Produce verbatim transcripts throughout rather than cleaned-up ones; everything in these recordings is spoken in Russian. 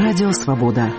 Радио «Свобода».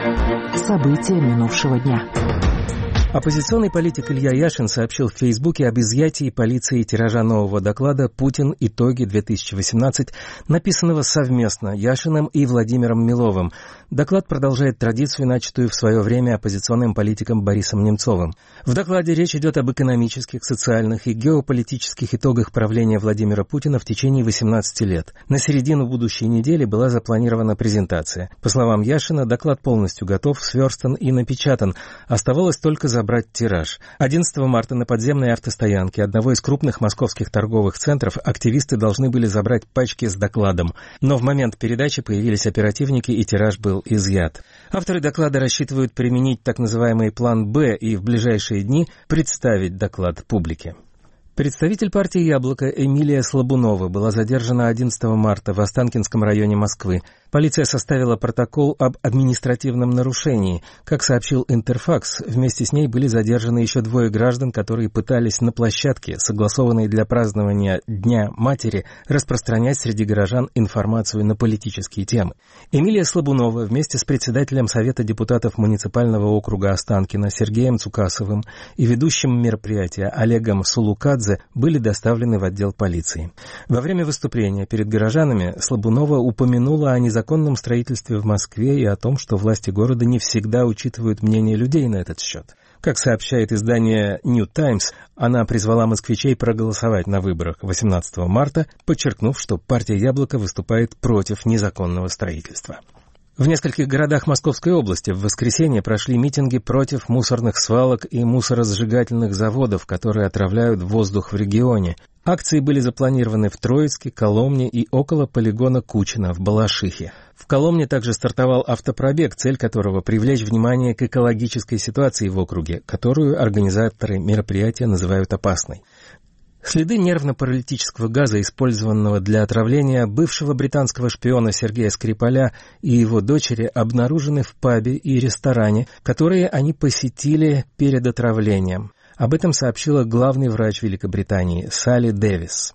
События минувшего дня. Оппозиционный политик Илья Яшин сообщил в Фейсбуке об изъятии полиции тиража нового доклада «Путин. Итоги две тысячи восемнадцать», написанного совместно Яшиным и Владимиром Миловым. Доклад продолжает традицию, начатую в свое время оппозиционным политиком Борисом Немцовым. В докладе речь идет об экономических, социальных и геополитических итогах правления Владимира Путина в течение восемнадцати лет. На середину будущей недели была запланирована презентация. По словам Яшина, доклад полностью готов, сверстан и напечатан. Оставалось только забрать тираж. одиннадцатого марта на подземной автостоянке одного из крупных московских торговых центров активисты должны были забрать пачки с докладом. Но в момент передачи появились оперативники, и тираж был изъят. Авторы доклада рассчитывают применить так называемый план «Б» и в ближайшие дни представить доклад публике. Представитель партии «Яблоко» Эмилия Слабунова была задержана одиннадцатого марта в Останкинском районе Москвы. Полиция составила протокол об административном нарушении. Как сообщил Интерфакс, вместе с ней были задержаны еще двое граждан, которые пытались на площадке, согласованной для празднования Дня матери, распространять среди горожан информацию на политические темы. Эмилия Слабунова вместе с председателем Совета депутатов муниципального округа Останкино Сергеем Цукасовым и ведущим мероприятия Олегом Сулукадзе были доставлены в отдел полиции. Во время выступления перед горожанами Слабунова упомянула о незаконном строительстве в Москве и о том, что власти города не всегда учитывают мнение людей на этот счет. Как сообщает издание New Times, она призвала москвичей проголосовать на выборах восемнадцатого марта, подчеркнув, что партия «Яблоко» выступает против незаконного строительства. В нескольких городах Московской области в воскресенье прошли митинги против мусорных свалок и мусоросжигательных заводов, которые отравляют воздух в регионе. Акции были запланированы в Троицке, Коломне и около полигона Кучина в Балашихе. В Коломне также стартовал автопробег, цель которого — привлечь внимание к экологической ситуации в округе, которую организаторы мероприятия называют опасной. Следы нервно-паралитического газа, использованного для отравления бывшего британского шпиона Сергея Скрипаля и его дочери, обнаружены в пабе и ресторане, которые они посетили перед отравлением. Об этом сообщила главный врач Великобритании Салли Дэвис.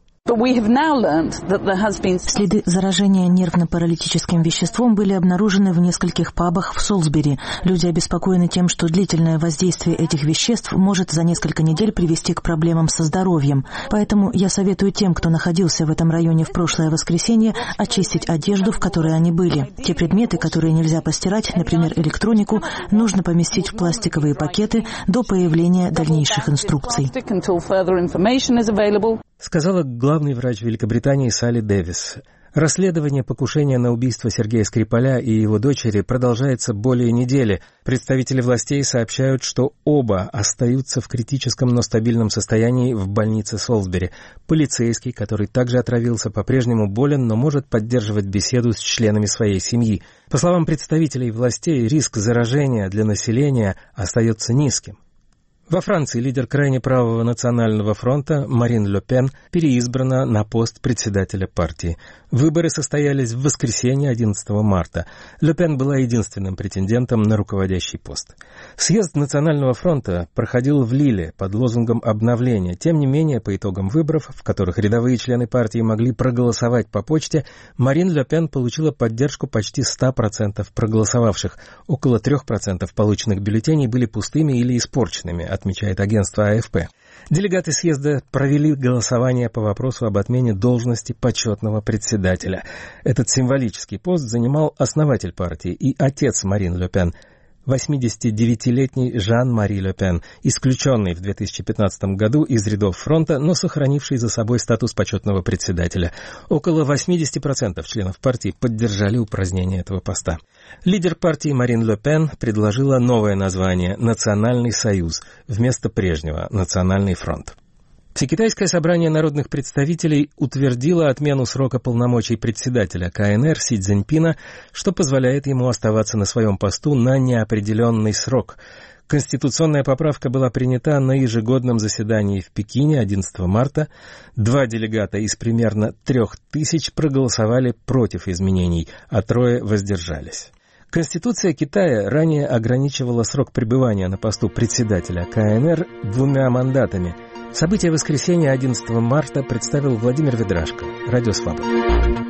Следы заражения нервно-паралитическим веществом были обнаружены в нескольких пабах в Солсбери. Люди обеспокоены тем, что длительное воздействие этих веществ может за несколько недель привести к проблемам со здоровьем. Поэтому я советую тем, кто находился в этом районе в прошлое воскресенье, очистить одежду, в которой они были. Те предметы, которые нельзя постирать, например, электронику, нужно поместить в пластиковые пакеты до появления дальнейших инструкций. Сказала главный врач Великобритании Салли Дэвис. Расследование покушения на убийство Сергея Скрипаля и его дочери продолжается более недели. Представители властей сообщают, что оба остаются в критическом, но стабильном состоянии в больнице Солсбери. Полицейский, который также отравился, по-прежнему болен, но может поддерживать беседу с членами своей семьи. По словам представителей властей, риск заражения для населения остается низким. Во Франции лидер крайне правого Национального фронта Марин Ле Пен переизбрана на пост председателя партии. Выборы состоялись в воскресенье одиннадцатого марта. Ле Пен была единственным претендентом на руководящий пост. Съезд Национального фронта проходил в Лиле под лозунгом обновления. Тем не менее, по итогам выборов, в которых рядовые члены партии могли проголосовать по почте, Марин Ле Пен получила поддержку почти ста процентов проголосовавших. Около трех процентов полученных бюллетеней были пустыми или испорченными, отмечает агентство А Эф Пэ. Делегаты съезда провели голосование по вопросу об отмене должности почетного председателя. Этот символический пост занимал основатель партии и отец Марин Ле Пен, восьмидесятидевятилетний Жан-Мари Ле Пен, исключенный в две тысячи пятнадцатом году из рядов фронта, но сохранивший за собой статус почетного председателя. Около восемьдесят процентов членов партии поддержали упразднение этого поста. Лидер партии Марин Ле Пен предложила новое название «Национальный союз» вместо прежнего «Национальный фронт». Всекитайское собрание народных представителей утвердило отмену срока полномочий председателя Ка Эн Эр Си Цзиньпина, что позволяет ему оставаться на своем посту на неопределенный срок. Конституционная поправка была принята на ежегодном заседании в Пекине одиннадцатого марта. Два делегата из примерно трех тысяч проголосовали против изменений, а трое воздержались. Конституция Китая ранее ограничивала срок пребывания на посту председателя Ка Эн Эр двумя мандатами. События воскресенья одиннадцатого марта представил Владимир Ведрашко. Радио «Свобода».